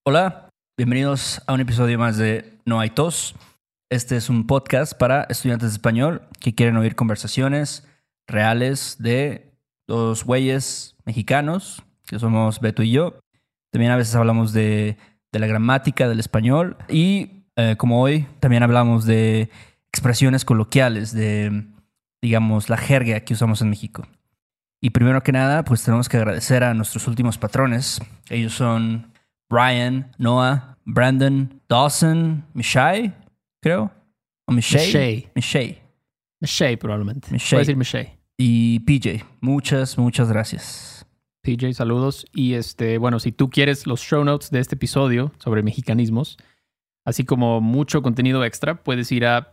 Hola, bienvenidos a un episodio más de No hay tos. Este es un podcast para estudiantes de español que quieren oír conversaciones reales de dos güeyes mexicanos, que somos Beto y yo. También a veces hablamos de la gramática del español y como hoy también hablamos de expresiones coloquiales, de, digamos, la jerga que usamos en México. Y primero que nada, pues tenemos que agradecer a nuestros últimos patrones. Ellos son Brian, Noah, Brandon, Dawson, Mishai, creo. O Mishai. Mishai probablemente. Mishai. Puedo decir Mishai. Y PJ. Muchas gracias. PJ, saludos. Y bueno, si tú quieres los show notes de este episodio sobre mexicanismos, así como mucho contenido extra, puedes ir a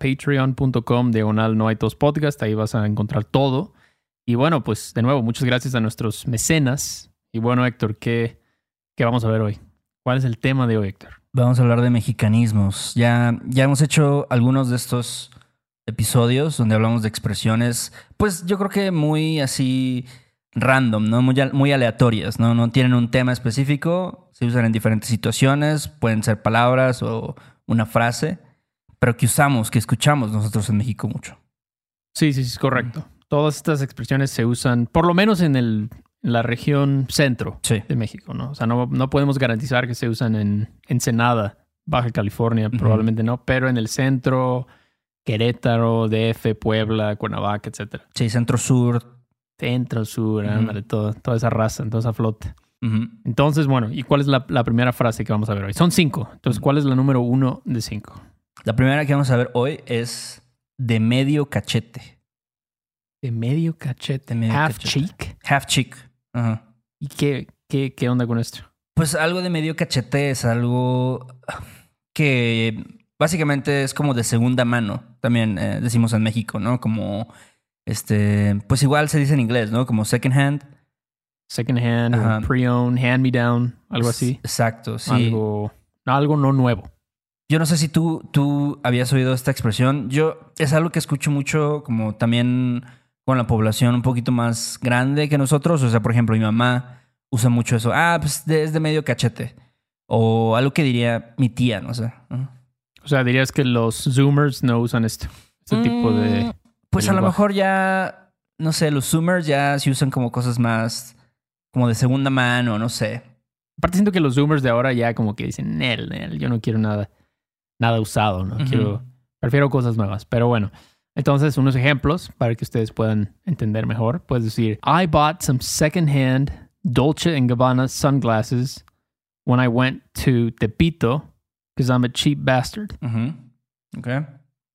patreon.com/nohaytospodcast. Ahí vas a encontrar todo. Y bueno, pues de nuevo, muchas gracias a nuestros mecenas. Y bueno, Héctor, ¿qué vamos a ver hoy? ¿Cuál es el tema de hoy, Héctor? Vamos a hablar de mexicanismos. Ya hemos hecho algunos de estos episodios donde hablamos de expresiones, pues yo creo que muy así random, ¿no? Muy aleatorias, ¿no? No tienen un tema específico, se usan en diferentes situaciones, pueden ser palabras o una frase, pero que escuchamos nosotros en México mucho. Sí, es correcto. Todas estas expresiones se usan, por lo menos en la región centro de México, ¿no? O sea, no podemos garantizar que se usan en Ensenada, Baja California, probablemente no, pero en el centro, Querétaro, DF, Puebla, Cuernavaca, etcétera. Sí, centro-sur. Centro-sur, ándale, toda esa raza, toda esa flota. Entonces, bueno, ¿y cuál es la primera frase que vamos a ver hoy? Son 5. Entonces, ¿cuál es la número 1 de 5? La primera que vamos a ver hoy es de medio cachete. De medio cachete. Half cheek. Half cheek. Ajá. ¿Y qué onda con esto? Pues algo de medio cachete es algo que básicamente es como de segunda mano. También decimos en México, ¿no? Como, pues igual se dice en inglés, ¿no? Como second hand. Second hand, o pre-owned, hand-me-down, algo así. Exacto, sí. Algo no nuevo. Yo no sé si tú habías oído esta expresión. Es algo que escucho mucho como también con la población un poquito más grande que nosotros. O sea, por ejemplo, mi mamá usa mucho eso. Pues es de medio cachete. O algo que diría mi tía, no sé. O sea, dirías que los Zoomers no usan este tipo de... Pues a lo mejor ya, no sé, los Zoomers ya sí usan como cosas más como de segunda mano, no sé. Aparte siento que los Zoomers de ahora ya como que dicen, Nel, yo no quiero nada usado, ¿no? Prefiero cosas nuevas. Pero bueno, entonces unos ejemplos para que ustedes puedan entender mejor. Puedes decir, I bought some second-hand Dolce & Gabbana sunglasses when I went to Tepito because I'm a cheap bastard. Okay.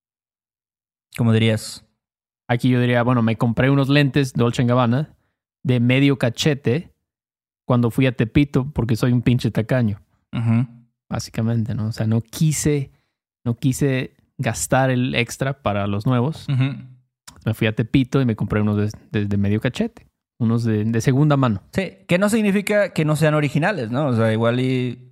¿Cómo dirías? Aquí yo diría, bueno, me compré unos lentes Dolce & Gabbana de medio cachete cuando fui a Tepito porque soy un pinche tacaño. Básicamente, ¿no? O sea, no quise gastar el extra para los nuevos. Me fui a Tepito y me compré unos de medio cachete. Unos de segunda mano. Sí, que no significa que no sean originales, ¿no? O sea, igual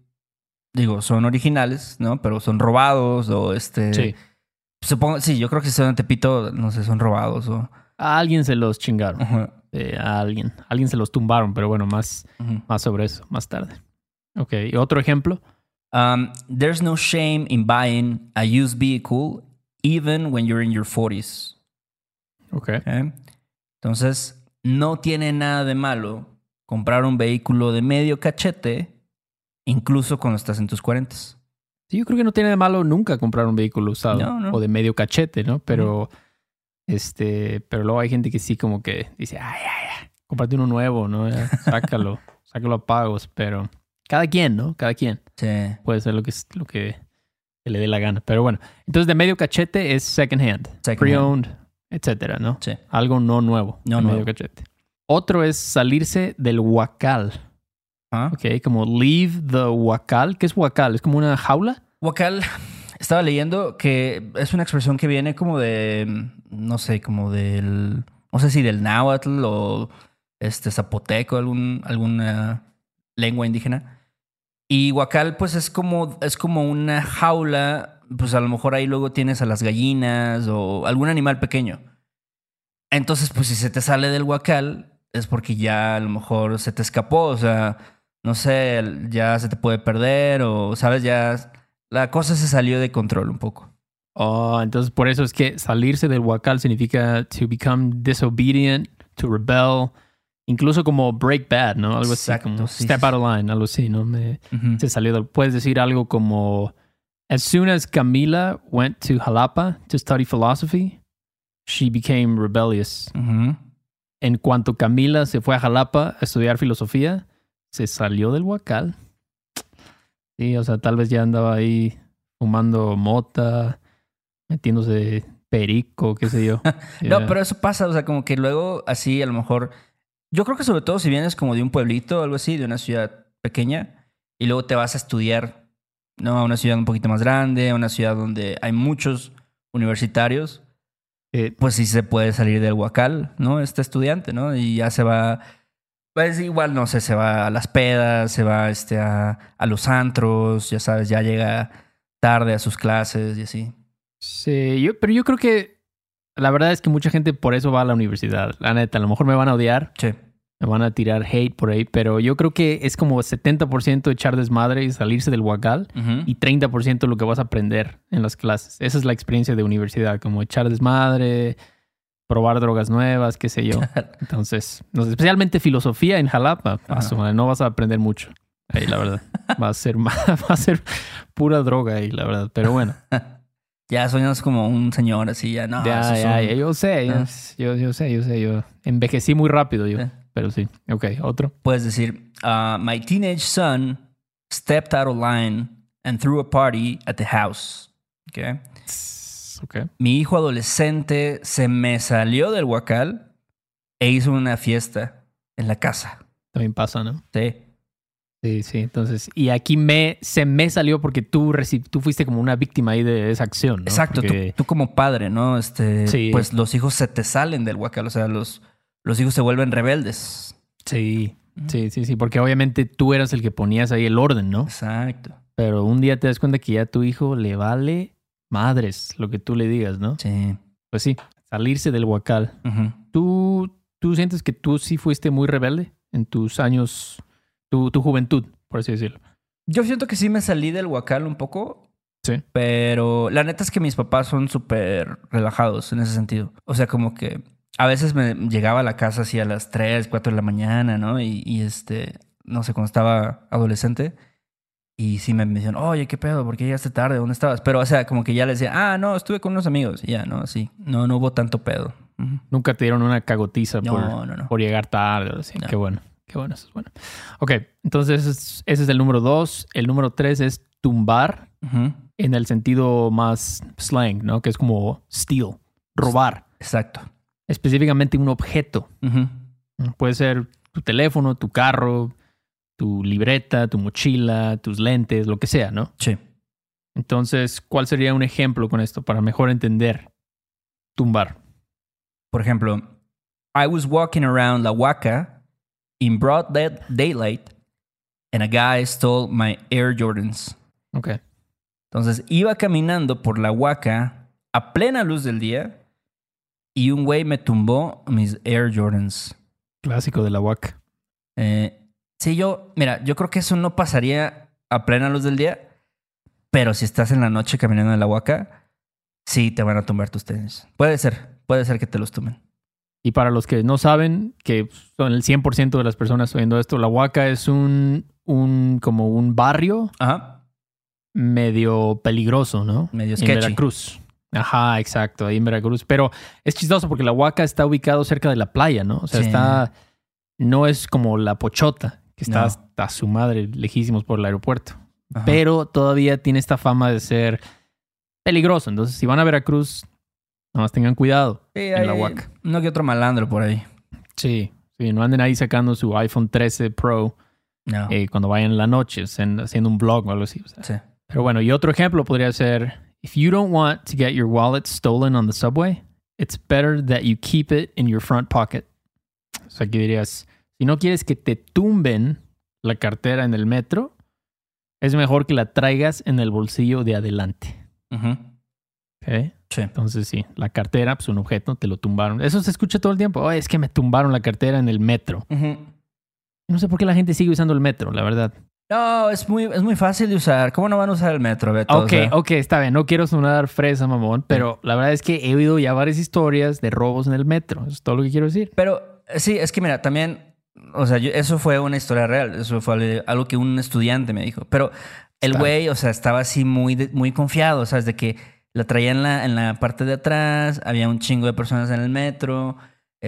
son originales, ¿no? Pero son robados o Sí. Supongo, sí, yo creo que si son de Tepito, no sé, son robados o... A alguien se los chingaron. A alguien se los tumbaron, pero bueno, más sobre eso, más tarde. Ok, ¿y otro ejemplo? There's no shame in buying a used vehicle even when you're in your 40s. Okay. Entonces, no tiene nada de malo comprar un vehículo de medio cachete incluso cuando estás en tus 40s. Sí, yo creo que no tiene de malo nunca comprar un vehículo usado. No. O de medio cachete, ¿no? Pero, pero luego hay gente que sí como que dice, cómprate uno nuevo, ¿no? Sácalo a pagos, pero... Cada quien, ¿no? Cada quien. Sí. Puede ser lo que le dé la gana. Pero bueno, entonces de medio cachete es second hand, pre-owned, etcétera, ¿no? Sí. Algo no nuevo. No medio nuevo. cachete. Otro es salirse del huacal. Ok, como leave the huacal. ¿Qué es huacal? ¿Es como una jaula? Huacal, estaba leyendo que es una expresión que viene como de, no sé, como del, no sé si del náhuatl o zapoteco, alguna lengua indígena. Y huacal, pues es como una jaula, pues a lo mejor ahí luego tienes a las gallinas o algún animal pequeño. Entonces, pues si se te sale del huacal, es porque ya a lo mejor se te escapó. O sea, no sé, ya se te puede perder o, ¿sabes? Ya la cosa se salió de control un poco. Oh, entonces por eso es que salirse del huacal significa to become disobedient, to rebel, incluso como break bad, ¿no? Algo Exacto, así, como sí, step sí. out of line, algo así, ¿no? Se salió del... Puedes decir algo como, as soon as Camila went to Jalapa to study philosophy, she became rebellious. En cuanto Camila se fue a Jalapa a estudiar filosofía, se salió del huacal. Sí, o sea, tal vez ya andaba ahí fumando mota, metiéndose perico, qué sé yo. No, pero eso pasa, o sea, como que luego así a lo mejor... Yo creo que sobre todo si vienes como de un pueblito o algo así, de una ciudad pequeña, y luego te vas a estudiar, ¿no? A una ciudad un poquito más grande, a una ciudad donde hay muchos universitarios, pues sí se puede salir del huacal, ¿no? Este estudiante, ¿no? Y ya se va... Pues igual, no sé, se va a las pedas, se va a los antros, ya sabes, ya llega tarde a sus clases y así. Sí, pero yo creo que la verdad es que mucha gente por eso va a la universidad. La neta, a lo mejor me van a odiar, Sí. me van a tirar hate por ahí, pero yo creo que es como 70% echar desmadre y salirse del huacal y 30% lo que vas a aprender en las clases. Esa es la experiencia de universidad, como echar desmadre, probar drogas nuevas, qué sé yo. Entonces, especialmente filosofía en Jalapa, no vas a aprender mucho. Ahí, la verdad. Va a ser pura droga ahí, la verdad. Pero bueno. Ya suenas como un señor así, ya no. Ya, yo sé, yo sé. Yo envejecí muy rápido yo. Pero sí. Ok, otro. Puedes decir, my teenage son stepped out of line and threw a party at the house. Okay. Okay. Mi hijo adolescente se me salió del huacal e hizo una fiesta en la casa. También pasa, ¿no? Sí. Sí. Entonces, y aquí se me salió porque tú fuiste como una víctima ahí de esa acción, ¿no? Exacto. Porque... Tú como padre, ¿no? Sí. Pues los hijos se te salen del huacal. O sea, los hijos se vuelven rebeldes. Sí. Porque obviamente tú eras el que ponías ahí el orden, ¿no? Exacto. Pero un día te das cuenta que ya a tu hijo le vale madres lo que tú le digas, ¿no? Sí. Pues sí, salirse del huacal. ¿Tú sientes que tú sí fuiste muy rebelde en tus años, tu juventud, por así decirlo? Yo siento que sí me salí del huacal un poco. Sí. Pero la neta es que mis papás son súper relajados en ese sentido. O sea, como que a veces me llegaba a la casa así a las 3, 4 de la mañana, ¿no? Y no sé, cuando estaba adolescente. Y sí me decían, oye, ¿qué pedo? ¿Por qué llegaste tarde? ¿Dónde estabas? Pero, o sea, como que ya les decía, no, estuve con unos amigos. Y ya, ¿no? Así. No hubo tanto pedo. Nunca te dieron una cagotiza No. por llegar tarde. Así. No. Qué bueno, eso es bueno. Ok, entonces ese es el número 2. El número 3 es tumbar en el sentido más slang, ¿no? Que es como steal, robar. Exacto. Específicamente un objeto. Puede ser tu teléfono, tu carro, tu libreta, tu mochila, tus lentes, lo que sea, ¿no? Sí. Entonces, ¿cuál sería un ejemplo con esto para mejor entender tumbar? Por ejemplo, I was walking around La Huaca in broad daylight and a guy stole my Air Jordans. Ok. Entonces, iba caminando por La Huaca a plena luz del día y un güey me tumbó mis Air Jordans. Clásico de La Huaca. Sí, yo creo que eso no pasaría a plena luz del día, pero si estás en la noche caminando en La Huaca, sí te van a tumbar tus tenis. Puede ser que te los tumben. Y para los que no saben, que son el 100% de las personas oyendo esto, La Huaca es como un barrio medio peligroso, ¿no? Medio sketchy. En Veracruz. Ajá, exacto, ahí en Veracruz. Pero es chistoso porque La Huaca está ubicado cerca de la playa, ¿no? O sea, no es como La Pochota, que está hasta su madre lejísimos por el aeropuerto. Ajá. Pero todavía tiene esta fama de ser peligroso. Entonces, si van a Veracruz, nomás tengan cuidado en La Huaca. No que otro malandro por ahí. Sí, no anden ahí sacando su iPhone 13 Pro cuando vayan en la noche, haciendo un vlog o algo así. O sea. Sí. Pero bueno, y otro ejemplo podría ser, if you don't want to get your wallet stolen on the subway, it's better that you keep it in your front pocket. O sea, aquí dirías, si no quieres que te tumben la cartera en el metro, es mejor que la traigas en el bolsillo de adelante. ¿Okay? Sí. Entonces sí, la cartera, pues un objeto, te lo tumbaron. Eso se escucha todo el tiempo. Es que me tumbaron la cartera en el metro. No sé por qué la gente sigue usando el metro, la verdad. No, es muy fácil de usar. ¿Cómo no van a usar el metro, Beto? Ok, está bien. No quiero sonar fresa, mamón, pero la verdad es que he oído ya varias historias de robos en el metro. Eso es todo lo que quiero decir. Pero sí, es que mira, también, o sea, eso fue una historia real. Eso fue algo que un estudiante me dijo. Pero el güey, o sea, estaba así muy confiado, ¿sabes? De que la traía en la parte de atrás, había un chingo de personas en el metro,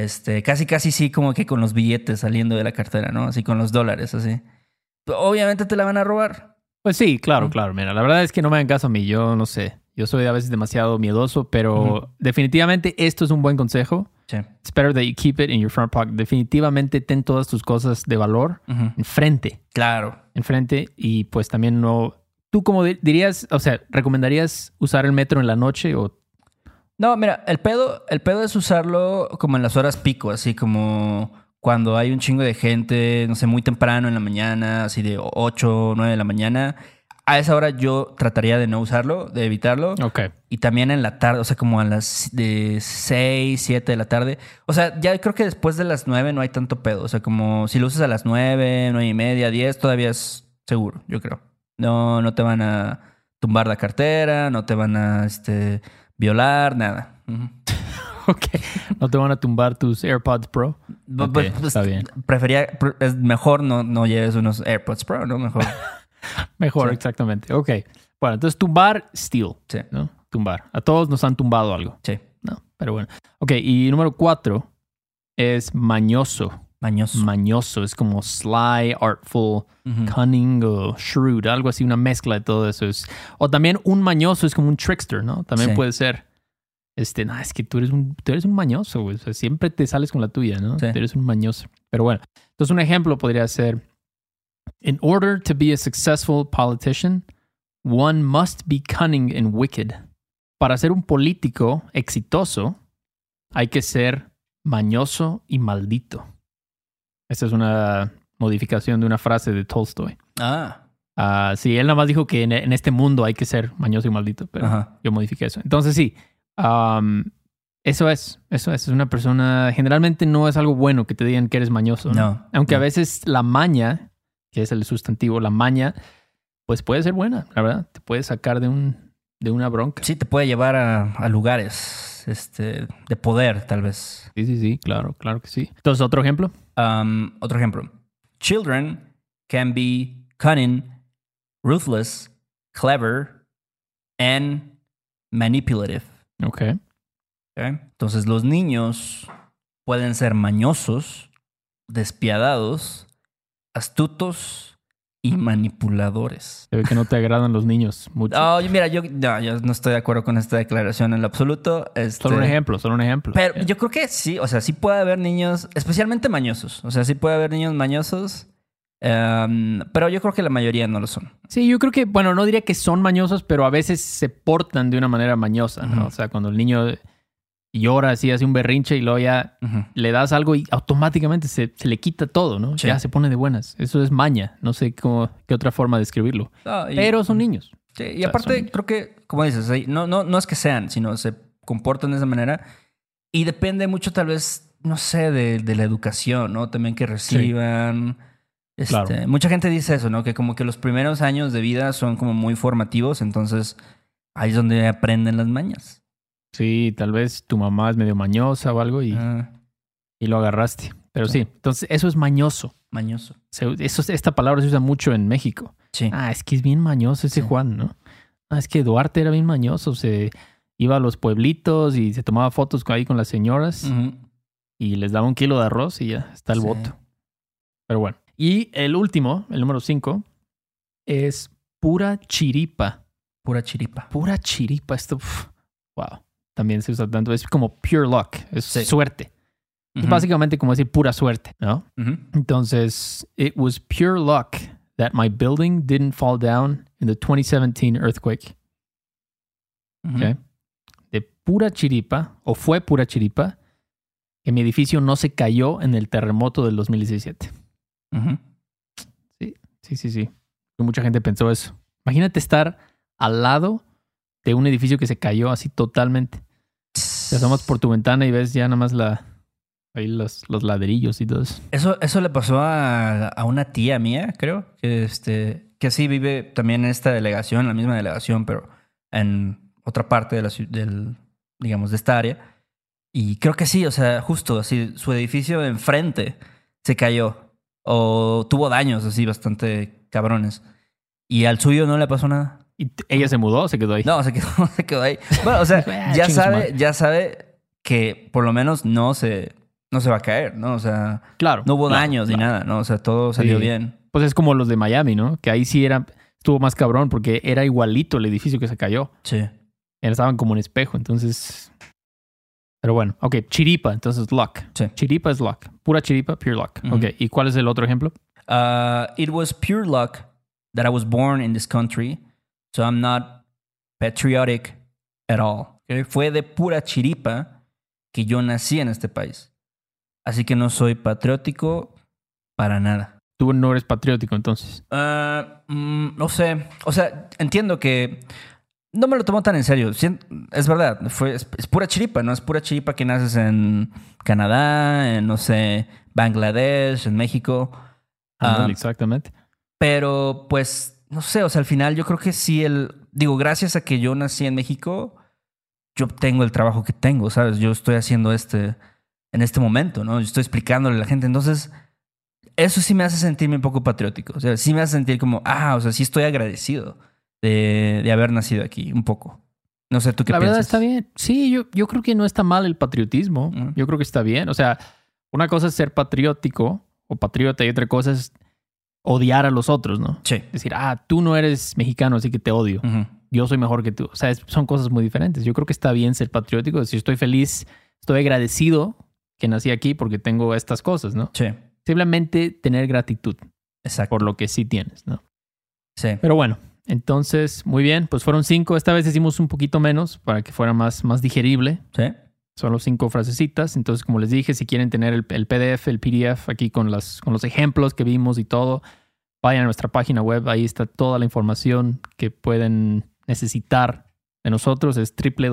casi sí como que con los billetes saliendo de la cartera, ¿no? Así con los dólares, así. Obviamente te la van a robar. Pues sí, claro. Mira, la verdad es que no me hagan caso a mí. Yo no sé. Yo soy a veces demasiado miedoso, pero definitivamente esto es un buen consejo. Sí. It's better that you keep it in your front pocket. Definitivamente ten todas tus cosas de valor enfrente. Claro. Enfrente y pues también no... ¿Tú cómo dirías, o sea, recomendarías usar el metro en la noche o...? No, mira, el pedo es usarlo como en las horas pico, así como cuando hay un chingo de gente, no sé, muy temprano en la mañana, así de 8 o 9 de la mañana. A esa hora yo trataría de no usarlo, de evitarlo. Ok. Y también en la tarde, o sea, como a las de 6, 7 de la tarde. O sea, ya creo que después de las 9 no hay tanto pedo. O sea, como si lo usas a las 9, 9 y media, 10, todavía es seguro, yo creo. No te van a tumbar la cartera, no te van a violar, nada. Ok. No te van a tumbar tus AirPods Pro. Okay, está bien. Es mejor no lleves unos AirPods Pro, ¿no? Mejor. Mejor, sí. Exactamente. Ok. Bueno, entonces tumbar, steal. Sí. ¿No? Tumbar. A todos nos han tumbado algo. Sí. No, pero bueno. Ok, y número 4 es mañoso. Mañoso. Es como sly, artful, cunning o shrewd. Algo así, una mezcla de todo eso. O también un mañoso es como un trickster, ¿no? También puede ser. Es que tú eres un mañoso, güey. O sea, siempre te sales con la tuya, ¿no? Sí. Tú eres un mañoso. Pero bueno. Entonces un ejemplo podría ser: in order to be a successful politician, one must be cunning and wicked. Para ser un político exitoso, hay que ser mañoso y maldito. Esta es una modificación de una frase de Tolstoy. Sí, él nada más dijo que en este mundo hay que ser mañoso y maldito, pero yo modifiqué eso. Entonces sí, eso es. Es una persona... Generalmente no es algo bueno que te digan que eres mañoso, ¿no? Aunque a veces la maña, que es el sustantivo, la maña, pues puede ser buena, la verdad. Te puede sacar de una bronca. Sí, te puede llevar a lugares de poder, tal vez. Sí, claro que sí. Entonces, ¿otro ejemplo? Otro ejemplo. Children can be cunning, ruthless, clever, and manipulative. Okay. Entonces, los niños pueden ser mañosos, despiadados, astutos y manipuladores. Se ve que no te agradan los niños mucho. Mira, yo no estoy de acuerdo con esta declaración en lo absoluto. Solo un ejemplo. Pero yo creo que sí, o sea, sí puede haber niños, especialmente mañosos. O sea, sí puede haber niños mañosos, pero yo creo que la mayoría no lo son. Sí, yo creo que, bueno, no diría que son mañosos, pero a veces se portan de una manera mañosa, ¿no? O sea, cuando el niño llora así, hace un berrinche y luego ya le das algo y automáticamente se le quita todo, ¿no? Sí. Ya se pone de buenas. Eso es maña. No sé qué otra forma de describirlo. Pero son niños. Sí, y aparte creo que, como dices, no es que sean, sino se comportan de esa manera. Y depende mucho tal vez, no sé, de la educación, ¿no? También que reciban. Sí. Claro. Mucha gente dice eso, ¿no? Que como que los primeros años de vida son como muy formativos. Entonces ahí es donde aprenden las mañas. Sí, tal vez tu mamá es medio mañosa o algo y lo agarraste. Pero sí, entonces eso es mañoso. Mañoso. Esta palabra se usa mucho en México. Sí. Es que es bien mañoso ese Juan, ¿no? Es que Duarte era bien mañoso. Se iba a los pueblitos y se tomaba fotos ahí con las señoras y les daba 1 kilo de arroz y ya está el voto. Pero bueno. Y el último, el número 5, es pura chiripa. Pura chiripa. Pura chiripa. Esto, wow. También se usa tanto. Es como pure luck. Es suerte. Es básicamente como decir pura suerte, ¿no? Entonces, it was pure luck that my building didn't fall down in the 2017 earthquake. Okay. De pura chiripa, o fue pura chiripa, que mi edificio no se cayó en el terremoto del 2017. Sí. Mucha gente pensó eso. Imagínate estar al lado de un edificio que se cayó así totalmente. Te asomas por tu ventana y ves ya nada más Ahí los ladrillos y todo eso. Eso le pasó a una tía mía, creo, que sí vive también en esta delegación, la misma delegación, pero en otra parte de digamos, de esta área. Y creo que sí, o sea, justo así, su edificio de enfrente se cayó o tuvo daños así bastante cabrones. Y al suyo no le pasó nada. ¿Y ella se mudó o se quedó ahí? No, se quedó ahí. Bueno, o sea, ya sabe que por lo menos no se va a caer, ¿no? O sea, claro, no hubo daños ni nada, ¿no? O sea, todo salió bien. Pues es como los de Miami, ¿no? Que ahí sí estuvo más cabrón porque era igualito el edificio que se cayó. Sí. Estaban como en espejo, entonces... Pero bueno, ok, chiripa, entonces luck. Sí. Chiripa es luck. Pura chiripa, pure luck. Ok, ¿y cuál es el otro ejemplo? It was pure luck that I was born in this country, so I'm not patriotic at all. Okay? Fue de pura chiripa que yo nací en este país. Así que no soy patriótico para nada. Tú no eres patriótico, entonces. No sé. O sea, entiendo que... No me lo tomo tan en serio. Es verdad, es pura chiripa, ¿no? Es pura chiripa que naces en Canadá, en, no sé, Bangladesh, en México. Exactamente. Pero, pues, no sé, o sea, al final yo creo que sí gracias a que yo nací en México, yo tengo el trabajo que tengo, ¿sabes? Yo estoy haciendo en este momento, ¿no? Yo estoy explicándole a la gente. Entonces, eso sí me hace sentirme un poco patriótico. O sea, sí me hace sentir como, o sea, sí estoy agradecido de haber nacido aquí, un poco. No sé, ¿tú qué piensas? La verdad está bien. Sí, yo creo que no está mal el patriotismo. Yo creo que está bien. O sea, una cosa es ser patriótico o patriota y otra cosa es odiar a los otros, ¿no? Sí. Decir, tú no eres mexicano, así que te odio. Uh-huh. Yo soy mejor que tú. O sea, son cosas muy diferentes. Yo creo que está bien ser patriótico. Si estoy feliz, estoy agradecido que nací aquí porque tengo estas cosas, ¿no? Sí. Simplemente tener gratitud. Exacto. Por lo que sí tienes, ¿no? Sí. Pero bueno, entonces, muy bien. Pues fueron 5. Esta vez hicimos un poquito menos para que fuera más digerible. Sí. Solo 5 frasecitas. Entonces, como les dije, si quieren tener el PDF, el PDF aquí con los ejemplos que vimos y todo, vayan a nuestra página web. Ahí está toda la información que pueden necesitar de nosotros. Es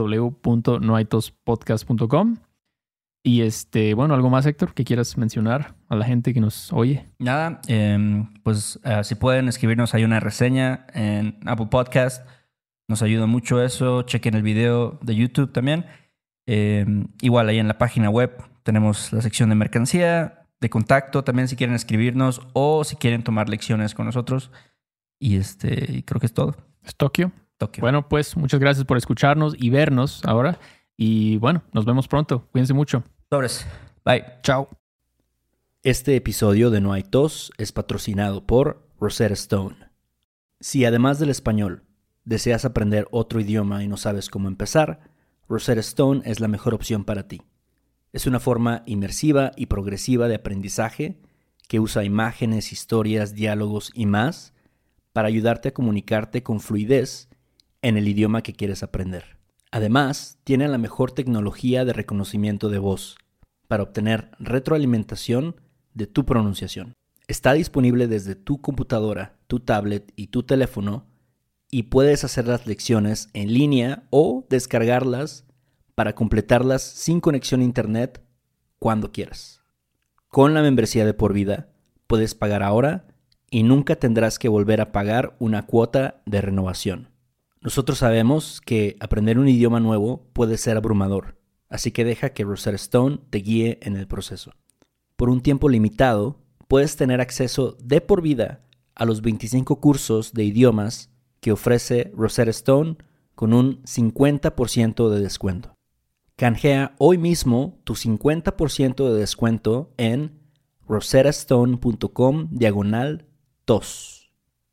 www.noaitospodcast.com. Y bueno, ¿algo más, Héctor, que quieras mencionar a la gente que nos oye? Nada, pues si pueden escribirnos ahí una reseña en Apple Podcast, nos ayuda mucho eso. Chequen el video de YouTube también. Igual ahí en la página web tenemos la sección de mercancía, de contacto también si quieren escribirnos o si quieren tomar lecciones con nosotros. Y creo que es todo. ¿Es Tokio? Bueno, pues muchas gracias por escucharnos y vernos ahora. Y bueno, nos vemos pronto. Cuídense mucho. Sobres. Bye. Chao. Este episodio de No hay tos es patrocinado por Rosetta Stone. Si además del español deseas aprender otro idioma y no sabes cómo empezar, Rosetta Stone es la mejor opción para ti. Es una forma inmersiva y progresiva de aprendizaje que usa imágenes, historias, diálogos y más para ayudarte a comunicarte con fluidez en el idioma que quieres aprender. Además, tiene la mejor tecnología de reconocimiento de voz para obtener retroalimentación de tu pronunciación. Está disponible desde tu computadora, tu tablet y tu teléfono y puedes hacer las lecciones en línea o descargarlas para completarlas sin conexión a internet cuando quieras. Con la membresía de por vida, puedes pagar ahora y nunca tendrás que volver a pagar una cuota de renovación. Nosotros sabemos que aprender un idioma nuevo puede ser abrumador, así que deja que Rosetta Stone te guíe en el proceso. Por un tiempo limitado, puedes tener acceso de por vida a los 25 cursos de idiomas que ofrece Rosetta Stone con un 50% de descuento. Canjea hoy mismo tu 50% de descuento en rosettastone.com/tos.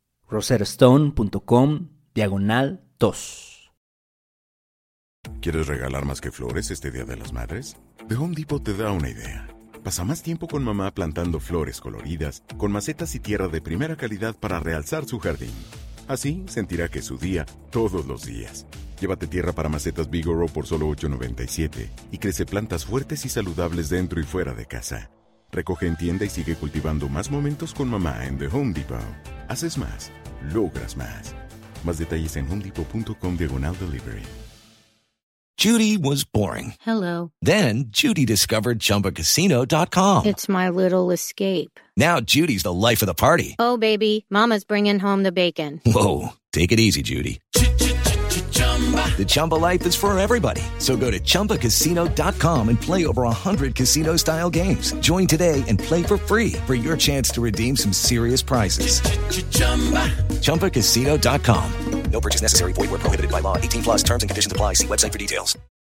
rosettastone.com/tos. ¿Quieres regalar más que flores este Día de las Madres? The Home Depot te da una idea. Pasa más tiempo con mamá plantando flores coloridas, con macetas y tierra de primera calidad para realzar su jardín. Así sentirá que es su día todos los días. Llévate tierra para macetas Bigoro por solo $8.97 y crece plantas fuertes y saludables dentro y fuera de casa. Recoge en tienda y sigue cultivando más momentos con mamá en The Home Depot. Haces más, logras más. Más detalles en homedepot.com/delivery. Judy was boring. Hello. Then Judy discovered ChumbaCasino.com. It's my little escape. Now Judy's the life of the party. Oh, baby, mama's bringing home the bacon. Whoa, take it easy, Judy. The Chumba life is for everybody. So go to ChumbaCasino.com and play over 100 casino-style games. Join today and play for free for your chance to redeem some serious prizes. ChumbaCasino.com. No purchase necessary. Void where prohibited by law. 18+ terms and conditions apply. See website for details.